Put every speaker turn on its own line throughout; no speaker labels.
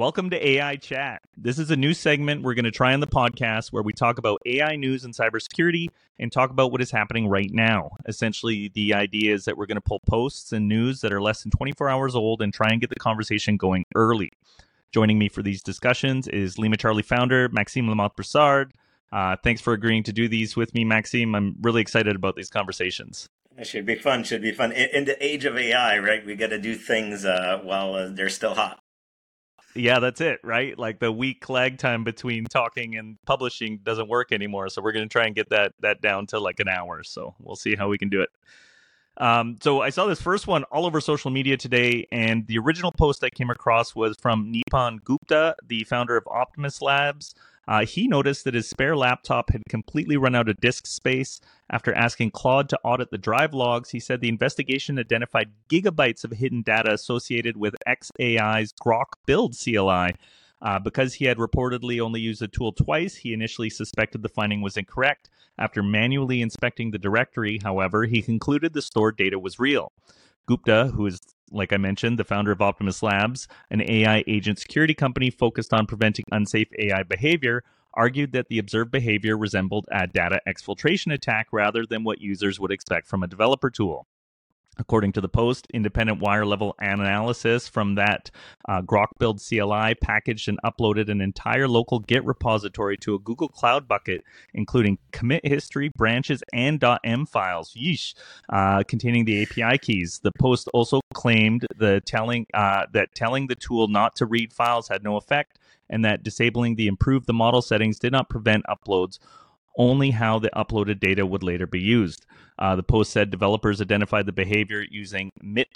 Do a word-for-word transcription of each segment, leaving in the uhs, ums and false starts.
Welcome to A I Chat. This is a new segment we're going to try on the podcast where we talk about A I news and cybersecurity and talk about what is happening right now. Essentially, the idea is that we're going to pull posts and news that are less than twenty-four hours old and try and get the conversation going early. Joining me for these discussions is Lima Charlie founder, Maxime Lamotte-Broussard. Uh, thanks for agreeing to do these with me, Maxime. I'm really excited about these conversations.
It should be fun, should be fun. In, in the age of A I, right, we got to do things uh, while uh, they're still hot.
Yeah, that's it, right? Like the week lag time between talking and publishing doesn't work anymore. So we're going to try and get that that down to like an hour. So we'll see how we can do it. Um, so I saw this first one all over social media today, and the original post I came across was from Nipan Gupta, the founder of Optimus Labs. Uh, he noticed that his spare laptop had completely run out of disk space. After asking Claude to audit the drive logs, he said the investigation identified gigabytes of hidden data associated with X A I's Grok build C L I. Uh, because he had reportedly only used the tool twice, he initially suspected the finding was incorrect. After manually inspecting the directory, however, he concluded the stored data was real. Gupta, who is, like I mentioned, the founder of Optimus Labs, an A I agent security company focused on preventing unsafe A I behavior, argued that the observed behavior resembled a data exfiltration attack rather than what users would expect from a developer tool. According to the post, independent wire-level analysis from that uh, Grok build C L I packaged and uploaded an entire local Git repository to a Google Cloud bucket, including commit history, branches, and .m files, yeesh, uh, containing the A P I keys. The post also claimed the telling uh, that telling the tool not to read files had no effect, and that disabling the improve the model settings did not prevent uploads, only how the uploaded data would later be used. Uh, the post said developers identified the behavior using MIT,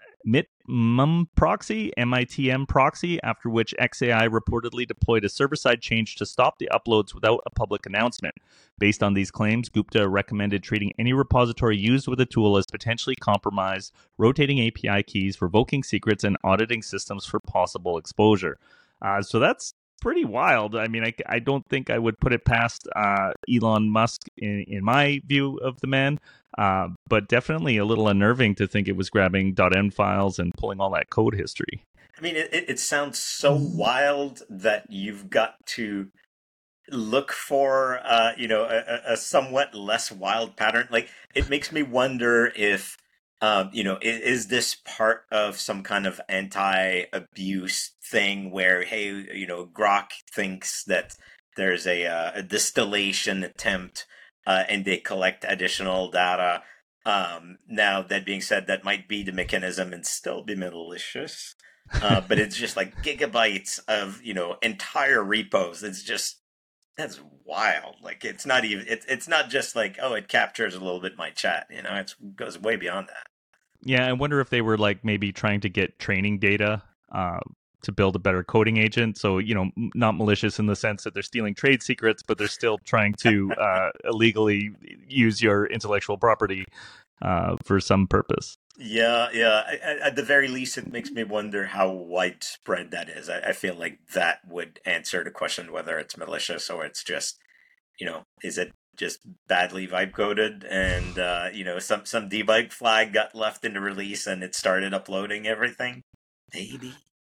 MITM proxy, M I T M proxy, after which X A I reportedly deployed a server-side change to stop the uploads without a public announcement. Based on these claims, Gupta recommended treating any repository used with the tool as potentially compromised, rotating A P I keys, revoking secrets, and auditing systems for possible exposure. Uh, so that's pretty wild. I mean, I, I don't think I would put it past uh, Elon Musk in, in my view of the man, uh, but definitely a little unnerving to think it was grabbing .m files and pulling all that code history.
I mean, it, it sounds so wild that you've got to look for, uh, you know, a, a somewhat less wild pattern. Like, it makes me wonder if Um, you know, is, is this part of some kind of anti-abuse thing where, hey, you know, Grok thinks that there's a, uh, a distillation attempt uh, and they collect additional data. Um, now, that being said, that might be the mechanism and still be malicious. Uh, but it's just like gigabytes of, you know, entire repos. It's just, that's wild. Like, it's not even, it, it's not just like, oh, it captures a little bit my chat. You know, it goes way beyond that.
Yeah, I wonder if they were like maybe trying to get training data uh, to build a better coding agent. So, you know, not malicious in the sense that they're stealing trade secrets, but they're still trying to uh, illegally use your intellectual property uh, for some purpose.
Yeah, yeah. I, at the very least, it makes me wonder how widespread that is. I, I feel like that would answer the question whether it's malicious or it's just, you know, is it just badly vibe coded and uh you know some some debug flag got left in the release and it started uploading everything. Maybe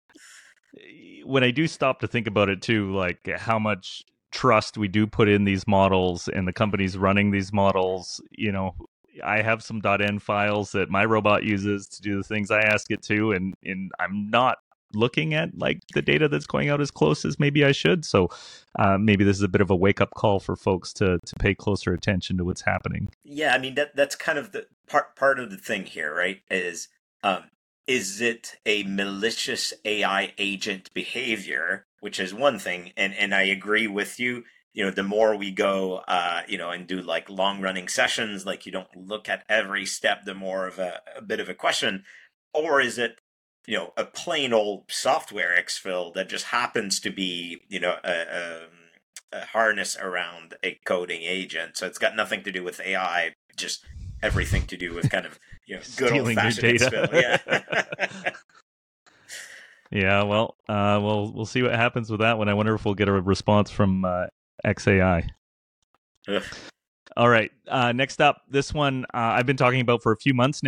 when I do stop to think about it too, like how much trust we do put in these models and the companies running these models, you know, I have some .n files that my robot uses to do the things I ask it to, and and I'm not looking at like the data that's going out as close as maybe I should. So uh, maybe this is a bit of a wake up call for folks to to pay closer attention to what's happening.
Yeah, I mean that that's kind of the part part of the thing here, right? Is um, is it a malicious A I agent behavior, which is one thing, and and I agree with you. You know, the more we go, uh, you know, and do like long running sessions, like you don't look at every step, the more of a, a bit of a question. Or is it, you know, a plain old software exfil that just happens to be, you know, a, a, a harness around a coding agent. So it's got nothing to do with A I, just everything to do with kind of, you know, good old fashioned exfil. Yeah.
Yeah. Well, uh, well, we'll see what happens with that one. I wonder if we'll get a response from uh, X A I.
Ugh.
All right. Uh, next up, this one uh, I've been talking about for a few months now.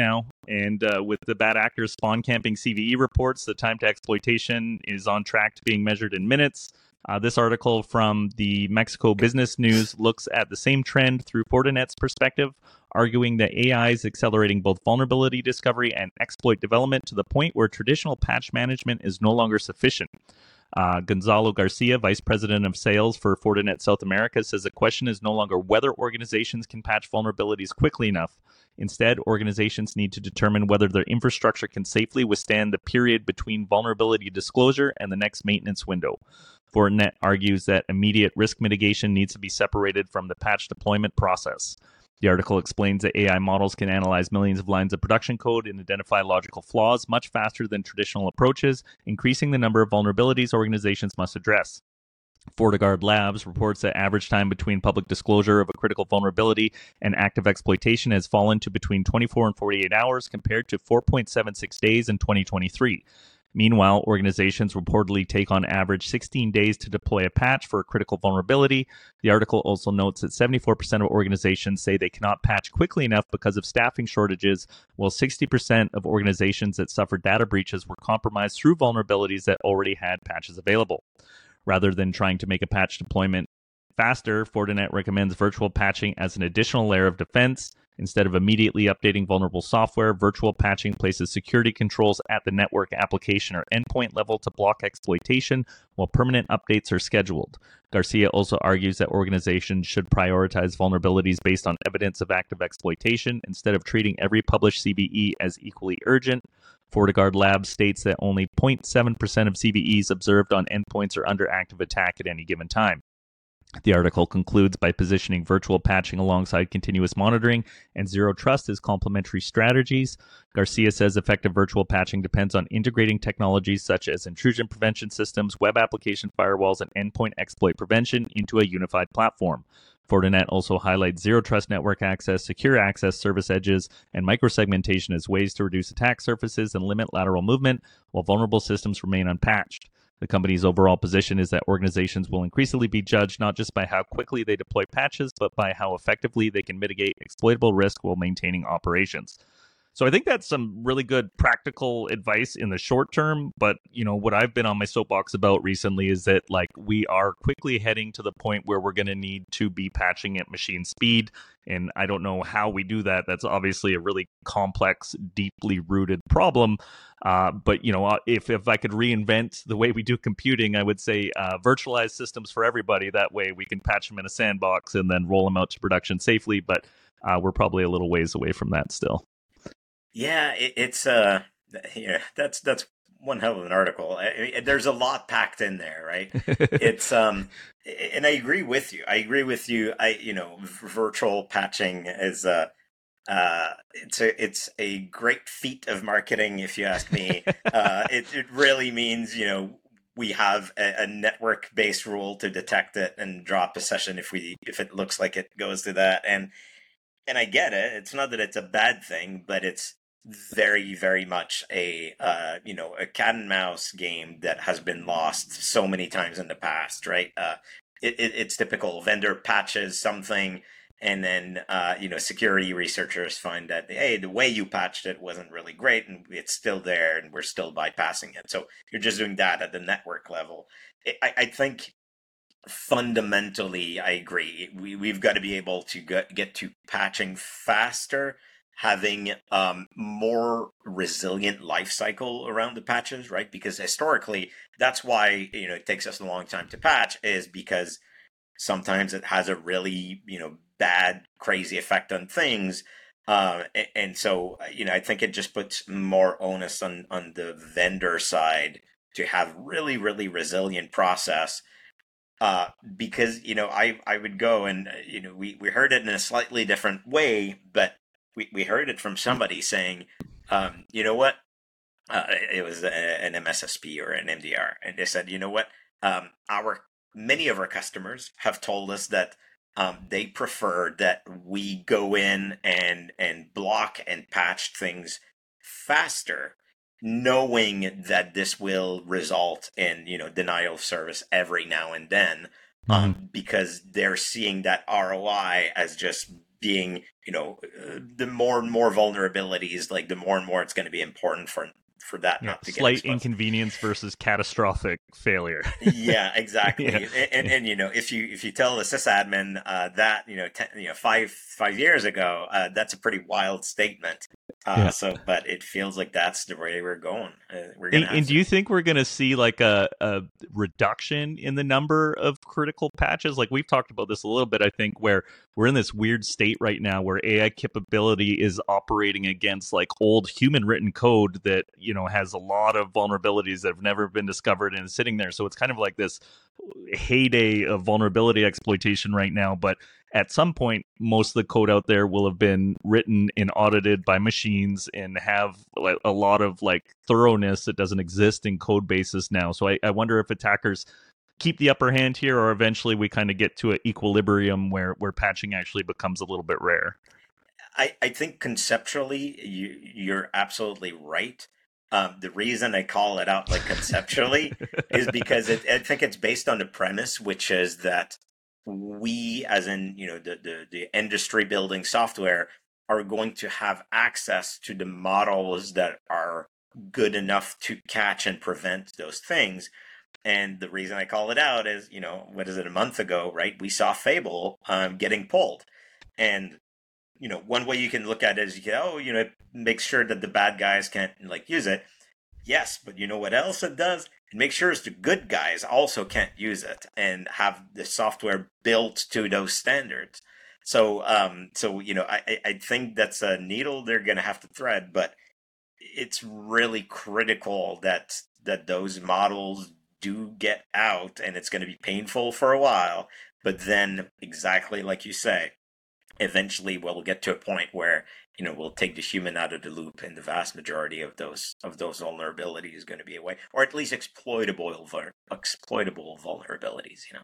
And uh, with the bad actors spawn camping C V E reports, the time to exploitation is on track to being measured in minutes. Uh, this article from the Mexico Business News looks at the same trend through Fortinet's perspective, arguing that A I is accelerating both vulnerability discovery and exploit development to the point where traditional patch management is no longer sufficient. Uh, Gonzalo Garcia, Vice President of Sales for Fortinet South America, says the question is no longer whether organizations can patch vulnerabilities quickly enough. Instead, organizations need to determine whether their infrastructure can safely withstand the period between vulnerability disclosure and the next maintenance window. Fortinet argues that immediate risk mitigation needs to be separated from the patch deployment process. The article explains that A I models can analyze millions of lines of production code and identify logical flaws much faster than traditional approaches, increasing the number of vulnerabilities organizations must address. FortiGuard Labs reports that average time between public disclosure of a critical vulnerability and active exploitation has fallen to between twenty-four and forty-eight hours compared to four point seven six days in twenty twenty-three. Meanwhile, organizations reportedly take on average sixteen days to deploy a patch for a critical vulnerability. The article also notes that seventy-four percent of organizations say they cannot patch quickly enough because of staffing shortages, while sixty percent of organizations that suffered data breaches were compromised through vulnerabilities that already had patches available. Rather than trying to make a patch deployment faster, Fortinet recommends virtual patching as an additional layer of defense. Instead of immediately updating vulnerable software, virtual patching places security controls at the network application or endpoint level to block exploitation, while permanent updates are scheduled. Garcia also argues that organizations should prioritize vulnerabilities based on evidence of active exploitation instead of treating every published C V E as equally urgent. FortiGuard Labs states that only zero point seven percent of C V Es observed on endpoints are under active attack at any given time. The article concludes by positioning virtual patching alongside continuous monitoring and zero trust as complementary strategies. Garcia says effective virtual patching depends on integrating technologies such as intrusion prevention systems, web application firewalls, and endpoint exploit prevention into a unified platform. Fortinet also highlights zero trust network access, secure access service edges, and microsegmentation as ways to reduce attack surfaces and limit lateral movement, while vulnerable systems remain unpatched. The company's overall position is that organizations will increasingly be judged not just by how quickly they deploy patches, but by how effectively they can mitigate exploitable risk while maintaining operations. So I think that's some really good practical advice in the short term. But, you know, what I've been on my soapbox about recently is that, like, we are quickly heading to the point where we're going to need to be patching at machine speed. And I don't know how we do that. That's obviously a really complex, deeply rooted problem. Uh, but, you know, if, if I could reinvent the way we do computing, I would say uh, virtualize systems for everybody. That way we can patch them in a sandbox and then roll them out to production safely. But uh, we're probably a little ways away from that still.
Yeah, it, it's uh, yeah, that's that's one hell of an article. I mean, there's a lot packed in there, right? It's um, and I agree with you. I agree with you. I you know, virtual patching is uh, uh, it's a it's a great feat of marketing, if you ask me. uh, it it really means, you know, we have a, a network-based rule to detect it and drop a session if we if it looks like it goes to that. And and I get it. It's not that it's a bad thing, but it's very, very much a uh, you know, a cat and mouse game that has been lost so many times in the past, right? Uh, it, it, it's typical. Vendor patches something, and then uh, you know, security researchers find that, hey, the way you patched it wasn't really great, and it's still there, and we're still bypassing it. So you're just doing that at the network level. I, I think fundamentally, I agree. We we've got to be able to get get to patching faster, having um, more resilient life cycle around the patches, right? Because historically, that's why, you know, it takes us a long time to patch, is because sometimes it has a really, you know, bad, crazy effect on things. Uh, and, and so, you know, I think it just puts more onus on, on the vendor side to have really, really resilient process. Uh, because, you know, I, I would go and, you know, we, we heard it in a slightly different way, but we, we heard it from somebody saying, um, you know what, uh, it was a, an M S S P or an M D R. And they said, you know what, um, our, many of our customers have told us that um, they prefer that we go in and, and block and patch things faster, knowing that this will result in, you know, denial of service every now and then, um, mm-hmm. because they're seeing that R O I as just being, you know, uh, the more and more vulnerabilities, like the more and more it's going to be important for for that
Yeah,
not to get
slight
exposed.
inconvenience versus catastrophic failure.
Yeah, exactly.
Yeah,
And, and, and you know, if you if you tell the sysadmin uh, that you know ten, you know five five years ago, uh, that's a pretty wild statement. Uh,
yeah.
so, but it feels like that's the way we're going. Uh, we're
And,
gonna have
and do
to.
you think we're going to see like a, a reduction in the number of critical patches? Like we've talked about this a little bit, I think, where we're in this weird state right now where A I capability is operating against like old human written code that, you know, has a lot of vulnerabilities that have never been discovered and is sitting there. So it's kind of like this heyday of vulnerability exploitation right now. But at some point, most of the code out there will have been written and audited by machines and have like, a lot of like thoroughness that doesn't exist in code bases now. So I, I wonder if attackers keep the upper hand here, or eventually we kind of get to an equilibrium where, where patching actually becomes a little bit rare.
I, I think conceptually you you're absolutely right. Um, the reason I call it out like conceptually is because it, I think it's based on the premise, which is that we, as in you know the, the the industry building software, are going to have access to the models that are good enough to catch and prevent those things. And the reason I call it out is, you know, what is it, a month ago, right? We saw Fable um, getting pulled. And you know, one way you can look at it is you can, oh, you know, make sure that the bad guys can't like use it. Yes, but you know what else it does? It makes sure the good guys also can't use it and have the software built to those standards. So, um, so you know, I, I think that's a needle they're going to have to thread, but it's really critical that that those models do get out, and it's going to be painful for a while. But then, exactly like you say, eventually we'll get to a point where you know we'll take the human out of the loop, and the vast majority of those of those vulnerabilities is going to be away, or at least exploitable exploitable vulnerabilities. You know,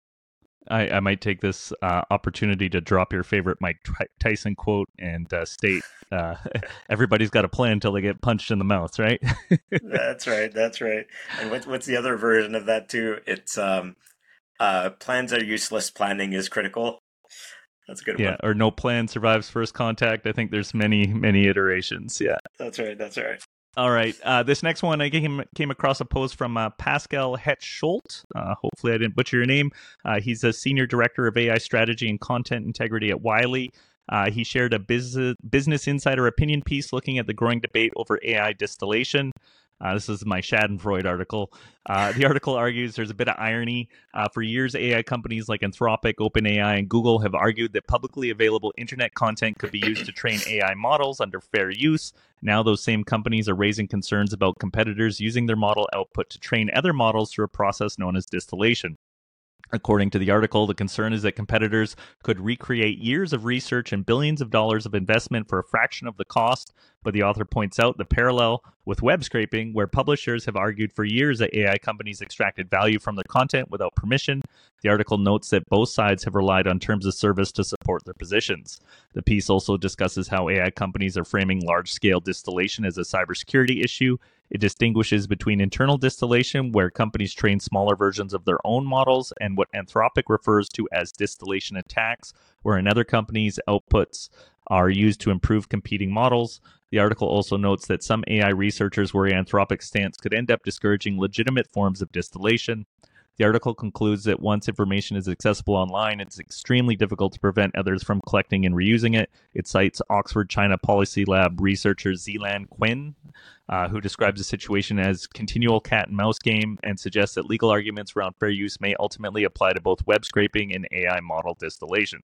I, I might take this uh, opportunity to drop your favorite Mike Tyson quote and uh, state uh, everybody's got a plan until they get punched in the mouth, right?
that's right, that's right. And what's what's the other version of that too? It's um, uh, plans are useless, planning is critical. That's a good
Yeah,
one.
or no plan survives first contact. I think there's many, many iterations. Yeah.
That's right. That's right.
All right. Uh, this next one, I came came across a post from uh, Pascal Hetschult. Uh, hopefully, I didn't butcher your name. Uh, he's a senior director of A I strategy and content integrity at Wiley. Uh, he shared a business Business Insider opinion piece looking at the growing debate over A I distillation. Uh, this is my Schadenfreude article. Uh, the article argues there's a bit of irony. Uh, for years, A I companies like Anthropic, OpenAI, and Google have argued that publicly available internet content could be used to train A I models under fair use. Now those same companies are raising concerns about competitors using their model output to train other models through a process known as distillation. According to the article, the concern is that competitors could recreate years of research and billions of dollars of investment for a fraction of the cost. But the author points out the parallel with web scraping, where publishers have argued for years that A I companies extracted value from their content without permission. The article notes that both sides have relied on terms of service to support their positions. The piece also discusses how A I companies are framing large-scale distillation as a cybersecurity issue. It distinguishes between internal distillation, where companies train smaller versions of their own models, and what Anthropic refers to as distillation attacks, where another company's outputs are used to improve competing models. The article also notes that some A I researchers worry Anthropic's stance could end up discouraging legitimate forms of distillation. The article concludes that once information is accessible online, it's extremely difficult to prevent others from collecting and reusing it. It cites Oxford China Policy Lab researcher Zilan Quinn, uh, who describes the situation as continual cat and mouse game and suggests that legal arguments around fair use may ultimately apply to both web scraping and A I model distillation.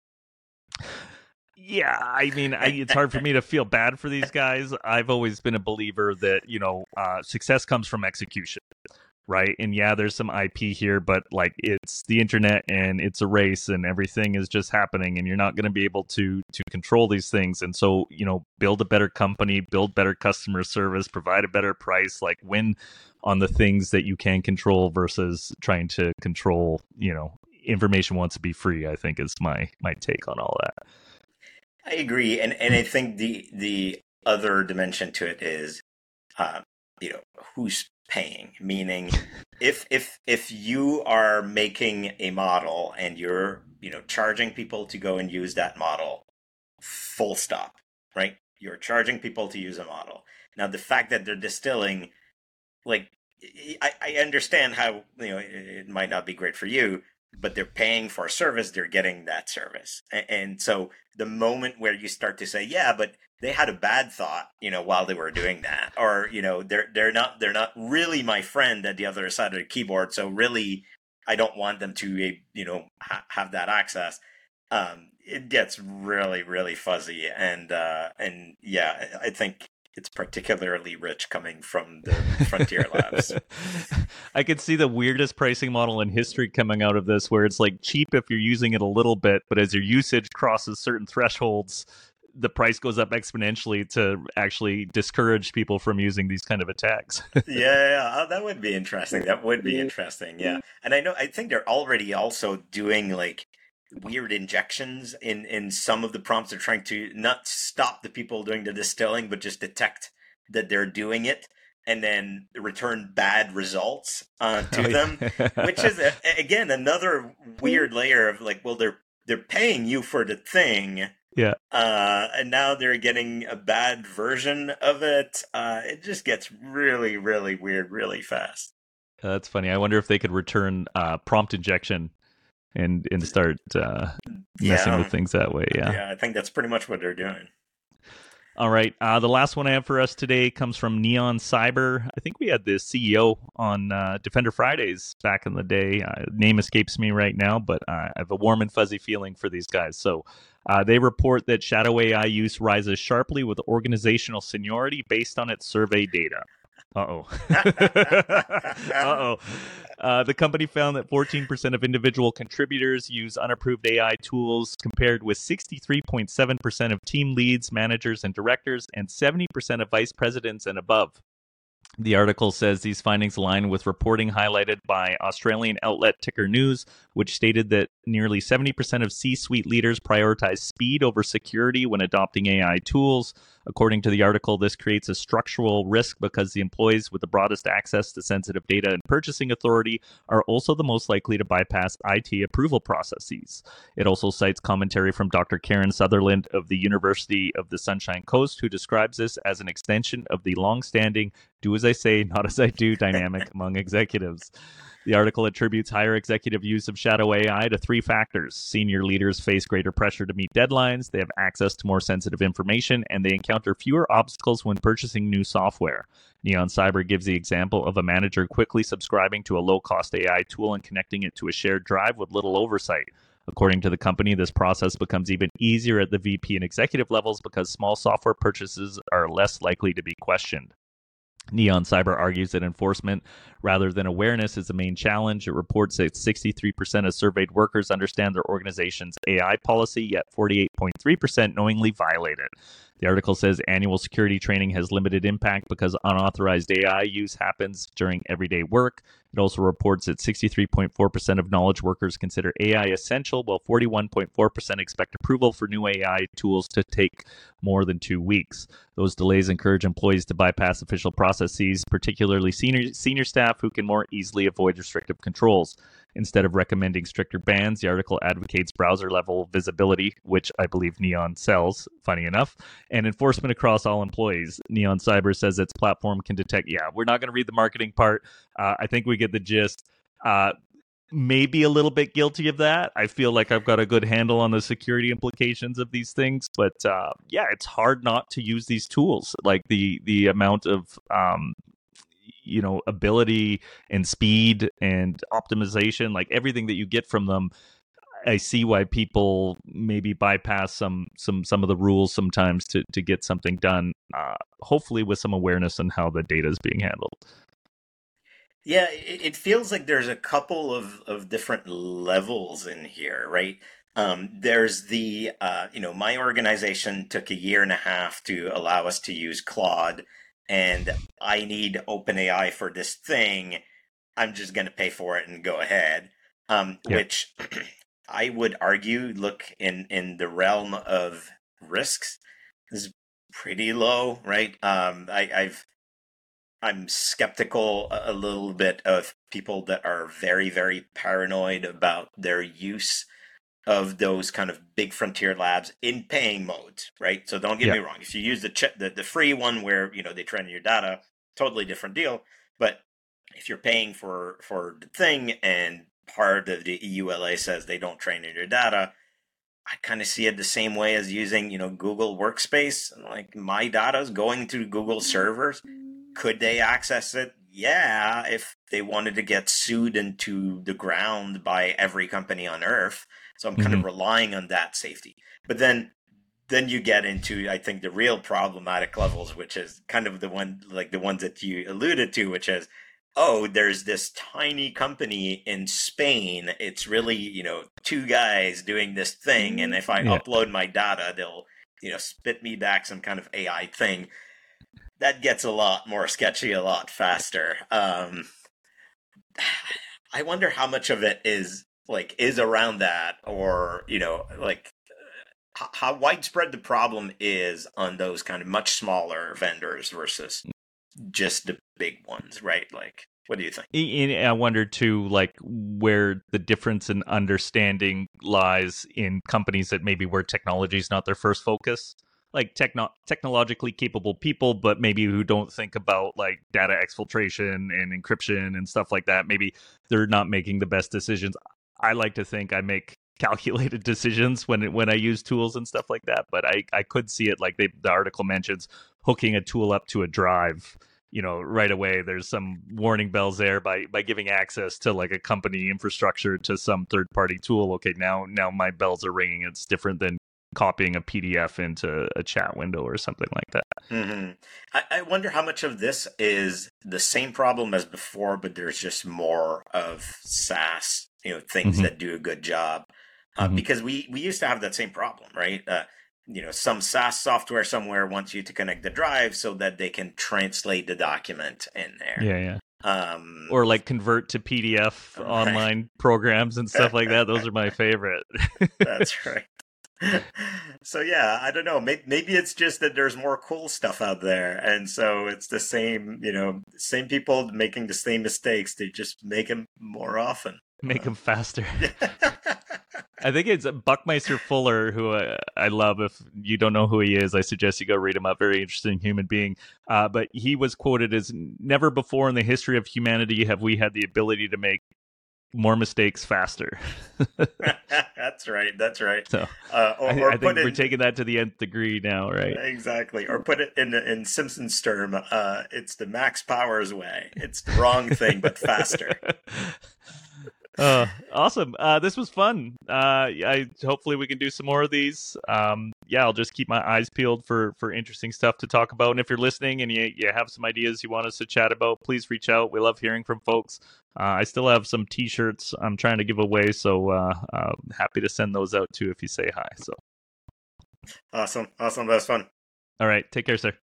Yeah, I mean, I, it's hard for me to feel bad for these guys. I've always been a believer that, you know, uh, success comes from execution. Right. And yeah, there's some I P here, but like it's the internet and it's a race and everything is just happening and you're not going to be able to to control these things. And so, you know, build a better company, build better customer service, provide a better price, like win on the things that you can control versus trying to control, you know, information wants to be free, I think is my my take on all that.
I agree. And and I think the the other dimension to it is uh, you know, who's paying, meaning if if if you are making a model and you're you know charging people to go and use that model, full stop, right? You're charging people to use a model. Now, the fact that they're distilling, like, I, I understand how, you know, it, it might not be great for you, but they're paying for a service, they're getting that service. And, and so the moment where you start to say, yeah, but they had a bad thought, you know, while they were doing that, or, you know, they're they're not they're not really my friend at the other side of the keyboard, so really I don't want them to, you know, ha- have that access. Um, it gets really, really fuzzy, and uh, and yeah, I think it's particularly rich coming from the Frontier Labs.
I could see the weirdest pricing model in history coming out of this, where it's like cheap if you're using it a little bit, but as your usage crosses certain thresholds, the price goes up exponentially to actually discourage people from using these kind of attacks.
yeah, yeah. Oh, that would be interesting. That would be interesting. Yeah, and I know I think they're already also doing like weird injections in in some of the prompts. They're trying to not stop the people doing the distilling, but just detect that they're doing it and then return bad results uh, to oh, them, yeah. Which is a, again another weird layer of like, well, they're they're paying you for the thing.
Yeah.
Uh, and now they're getting a bad version of it. Uh, it just gets really, really weird really fast.
Uh, that's funny. I wonder if they could return uh, prompt injection and and start uh, messing
yeah.
with things that way. Yeah.
Yeah, I think that's pretty much what they're doing.
All right. Uh, the last one I have for us today comes from Neon Cyber. I think we had the C E O on uh, Defender Fridays back in the day. Uh, name escapes me right now, but uh, I have a warm and fuzzy feeling for these guys. So uh, they report that Shadow A I use rises sharply with organizational seniority based on its survey data. Uh-oh. Uh-oh. Uh, the company found that fourteen percent of individual contributors use unapproved A I tools, compared with sixty-three point seven percent of team leads, managers, and directors, and seventy percent of vice presidents and above. The article says these findings align with reporting highlighted by Australian outlet Ticker News, which stated that nearly seventy percent of C-suite leaders prioritize speed over security when adopting A I tools. According to the article, this creates a structural risk because the employees with the broadest access to sensitive data and purchasing authority are also the most likely to bypass I T approval processes. It also cites commentary from Doctor Karen Sutherland of the University of the Sunshine Coast, who describes this as an extension of the long-standing do as I say, not as I do dynamic among executives. The article attributes higher executive use of Shadow A I to three factors. Senior leaders face greater pressure to meet deadlines, they have access to more sensitive information, and they encounter fewer obstacles when purchasing new software. Neon Cyber gives the example of a manager quickly subscribing to a low-cost A I tool and connecting it to a shared drive with little oversight. According to the company, this process becomes even easier at the V P and executive levels because small software purchases are less likely to be questioned. Neon Cyber argues that enforcement rather than awareness is the main challenge. It reports that sixty-three percent of surveyed workers understand their organization's A I policy, yet forty-eight point three percent knowingly violate it. The article says annual security training has limited impact because unauthorized A I use happens during everyday work. It also reports that sixty-three point four percent of knowledge workers consider A I essential, while forty-one point four percent expect approval for new A I tools to take more than two weeks. Those delays encourage employees to bypass official processes, particularly senior, senior staff who can more easily avoid restrictive controls. Instead of recommending stricter bans, the article advocates browser-level visibility, which I believe Neon sells, funny enough, and enforcement across all employees. Neon Cyber says its platform can detect, yeah, we're not going to read the marketing part. Uh, I think we get the gist. Uh, maybe a little bit guilty of that. I feel like I've got a good handle on the security implications of these things, but uh, yeah, it's hard not to use these tools. Like the the amount of um, you know, ability and speed and optimization, like everything that you get from them. I see why people maybe bypass some some some of the rules sometimes to to get something done, uh, hopefully with some awareness on how the data is being handled.
Yeah, it, it feels like there's a couple of, of different levels in here, right? Um, there's the, uh, you know, my organization took a year and a half to allow us to use Claude, and I need OpenAI for this thing. I'm just going to pay for it and go ahead, um, yep. Which I would argue, look, in, in the realm of risks, is pretty low, right? Um, I, I've I'm skeptical a little bit of people that are very, very paranoid about their use of those kind of big frontier labs in paying modes, right? So don't get
Yeah.
me wrong. If you use the, ch- the the free one where, you know, they train your data, totally different deal. But if you're paying for, for the thing and part of the E U L A says they don't train in your data, I kind of see it the same way as using, you know, Google Workspace. Like, my data is going to Google servers. Could they access it? Yeah, if they wanted to get sued into the ground by every company on earth. So I'm kind
Mhm.
of relying on that safety. But then then you get into, I think, the real problematic levels, which is kind of the one, like the ones that you alluded to, which is, oh, there's this tiny company in Spain. It's really, you know, two guys doing this thing. And if I
Yeah.
upload my data, they'll, you know, spit me back some kind of A I thing. That gets a lot more sketchy a lot faster. Um, I wonder how much of it is like is around that, or, you know, like h- how widespread the problem is on those kind of much smaller vendors versus just the big ones, right? Like, what do you think?
And I wonder too, like where the difference in understanding lies in companies that maybe where technology is not their first focus, like techno- technologically capable people, but maybe who don't think about like data exfiltration and encryption and stuff like that. Maybe they're not making the best decisions. I like to think I make calculated decisions when it, when I use tools and stuff like that, but I I could see it like they, the article mentions hooking a tool up to a drive. You know, right away there's some warning bells there by by giving access to like a company infrastructure to some third party tool. Okay, now now my bells are ringing. It's different than copying a P D F into a chat window or something like that.
Mm-hmm. I, I wonder how much of this is the same problem as before, but there's just more of SaaS, you know, things
Mm-hmm.
that do a good job. Uh,
Mhm.
Because we, we used to have that same problem, right? Uh, you know, some SaaS software somewhere wants you to connect the drive so that they can translate the document in there.
Yeah, yeah.
Um,
Or like convert to P D F
right.
online programs and stuff like that. Those are my favorite.
That's right. So yeah, I don't know. Maybe, maybe it's just that there's more cool stuff out there, and so it's the same, you know, same people making the same mistakes. They just make them more often.
Make
Uh,
them faster. I think it's Buckmeister Fuller, who uh, I love. If you don't know who he is, I suggest you go read him up. Very interesting human being. Uh, but he was quoted as, "Never before in the history of humanity have we had the ability to make more mistakes faster."
That's right. That's right.
So
Uh, or,
I,
or
I
put
think we're
in
taking that to the nth degree now, right?
exactly, or put it in in Simpsons term. Uh, it's the Max Powers way. It's the wrong thing, but faster.
Uh, awesome. Uh, this was fun. Uh, I hopefully we can do some more of these. Um, yeah, I'll just keep my eyes peeled for for interesting stuff to talk about. And if you're listening and you you have some ideas you want us to chat about, please reach out. We love hearing from folks. Uh, I still have some T-shirts I'm trying to give away, so uh, uh, happy to send those out too if you say hi. So,
Awesome, awesome. That was fun.
all right, take care, sir.